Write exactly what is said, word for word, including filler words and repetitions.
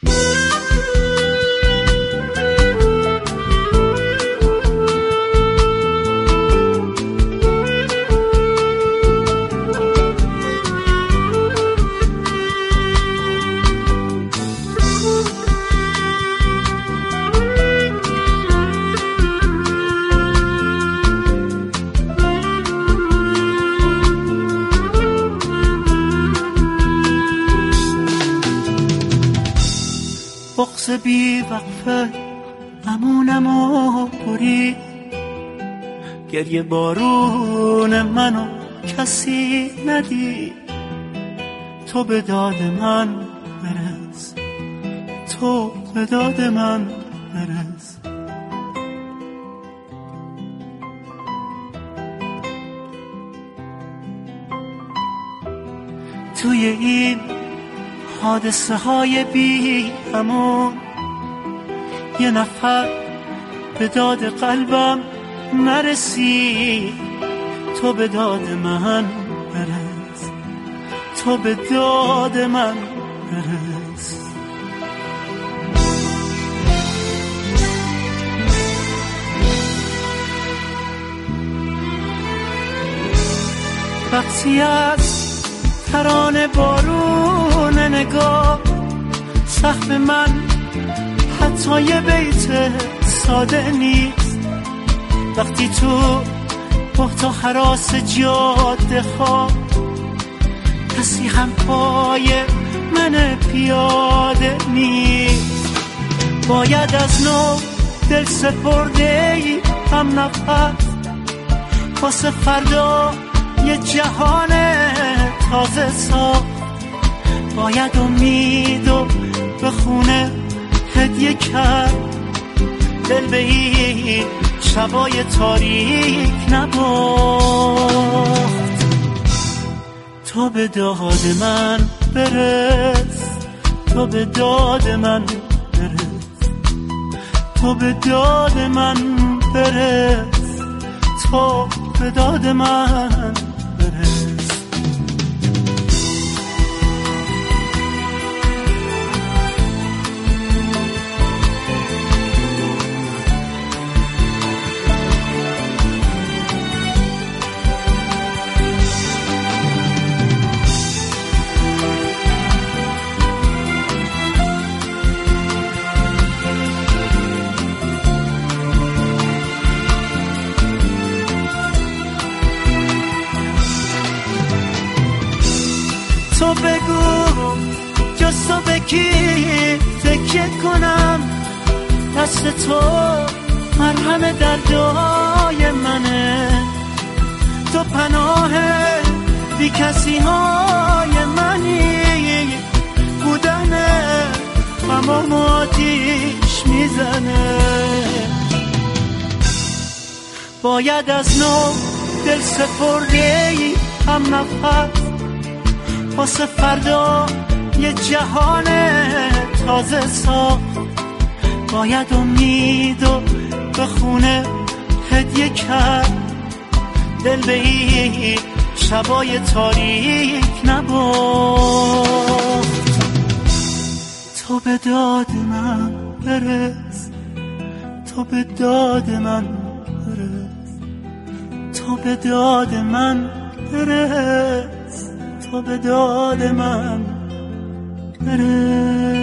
بغض بی وقفه امونمو بری، گریه بارون منو کسی ندی. تو به داد من برس، تو به داد من برس. توی این حادثه های بی همون یه نفر به داد قلبم نرسید. تو به داد من برس، تو به داد من برس. وقتی از ترانه بارون نگاه سقف من حتی یه بیت ساده نیست. وقتی تو بحت و هراس جاده ها کسی هم پای من پیاده نیست. باید از نو دل سپرده ای هم نفس واسه فردا یه جهان تازه ساخت. باید امیدو به خونه هدیه کرد، دل به این شبای تاریک نباخت. تو به داد من برس، تو به داد من برس، تو به داد من برس، تو به داد من برس. تو بگو جز تو به کی تکیه کنم، دست تو مرهم دردای منه. تو پناه بی کسی های منی، بودنه غمام آتیش میزنه. باید از نو دل سپرده ای هم نفس واسه فردا یه جهان تازه ساخت. باید امیدو به خونه هدیه کرد، دل به این شبای تاریک نباخت. تو به داد من برس، تو به داد من برس، تو به داد من برس، تو به داد من برس.